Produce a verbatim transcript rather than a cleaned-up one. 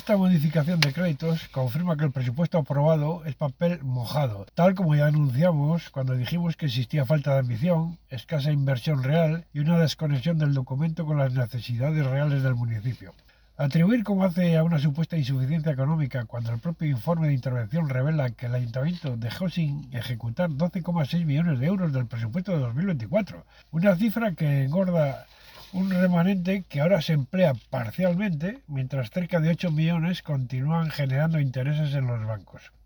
Esta modificación de créditos confirma que el presupuesto aprobado es papel mojado, tal como ya anunciamos cuando dijimos que existía falta de ambición, escasa inversión real y una desconexión del documento con las necesidades reales del municipio. Atribuir como hace a una supuesta insuficiencia económica cuando el propio informe de intervención revela que el ayuntamiento dejó sin ejecutar doce coma seis millones de euros del presupuesto de dos mil veinticuatro, una cifra que engorda un remanente que ahora se emplea parcialmente, mientras cerca de ocho millones continúan generando intereses en los bancos.